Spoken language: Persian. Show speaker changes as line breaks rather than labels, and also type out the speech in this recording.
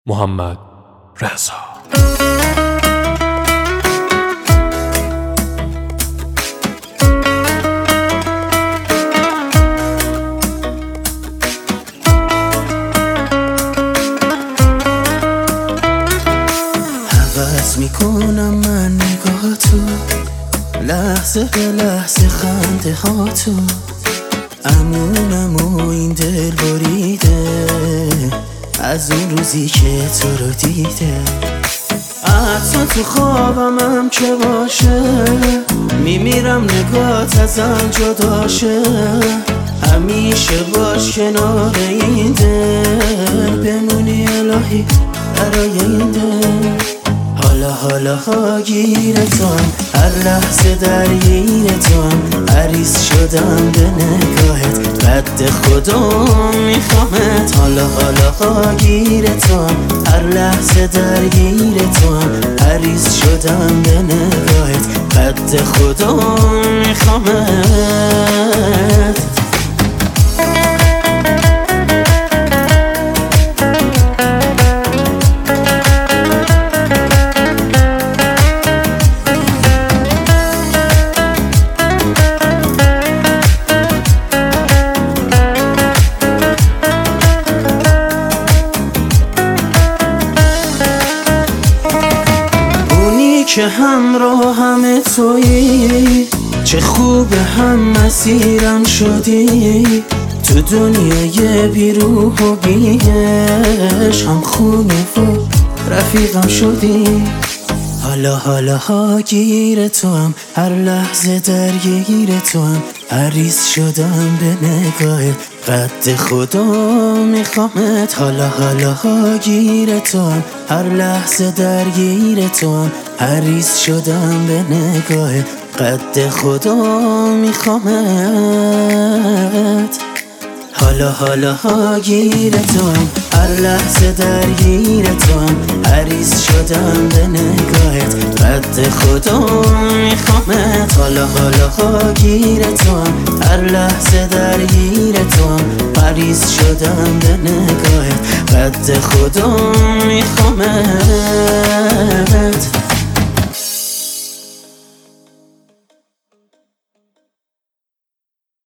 محمد رضا.
حوض میکنم من نگاه تو، لحظه به لحظه خنده ها تو، امونم و این دل بریده از اون روزی که تو رو دیده. حتی تو خوابم که باشه میمیرم نگات ازم جداشه، همیشه باش کنار این دل، بمونی الهی برای این دل. حالا گیر توام، هر لحظه درگیر توام، عریض شدم به نگاهت، قد خودم میخوامت. حالا گیر توام، هر لحظه درگیر توام، عریض شدم به نگاهت، قد خودم میخوامت. که همراه همه تویی، چه خوب هم مسیرم شدی، تو دنیای بیروح و بیش هم خونه و رفیقم شدی. حالا گیر توام، هر لحظه درگیر توام، عریض شدم به نگاهت، قد خودم میخوامت. حالا گیر توام، هر لحظه درگیر توام، عریض شدم به نگاهت، قد خودم میخوامت. حالا گیر توام، هر لحظه درگیر توام، عریض شدم به نگاهت، قد خودم میخوامت. حالا گیر توام، هر لحظه درگیر توام، عریض شدم به نگاهت، قد خودم میخوامت.